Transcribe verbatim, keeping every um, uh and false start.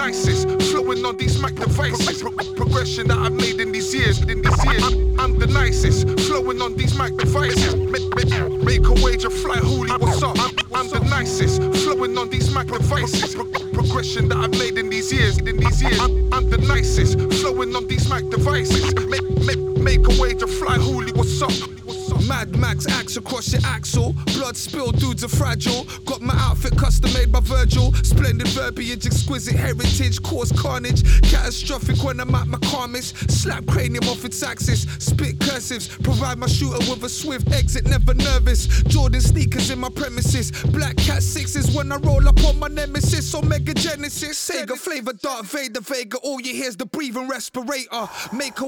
nicest, flowing on these mic devices. Pro- pro- progression that I've made in these years, in these years. I'm, I'm the nicest, flowing on these mic devices. Make, make, make a wager, fly hoolie, what's up? I'm, I'm the nicest, flowing on these mic devices. Pro- progression that I've made in these years, in these years. I'm, I'm the nicest, flowing on these mic devices. Make, make, make a wager, fly hoolie, what's up? Mad Max axe across your axle. Blood spilled, dudes are fragile. Got my outfit custom made by Virgil. Splendid verbiage, exquisite heritage. Cause carnage, catastrophic when I'm at my calmest. Slap cranium off its axis. Spit cursives, provide my shooter with a swift exit. Never nervous, Jordan sneakers in my premises. Black cat sixes when I roll up on my nemesis. Omega Genesis, Sega flavor, Darth Vader, Vega. All you hear's the breathing respirator. Make a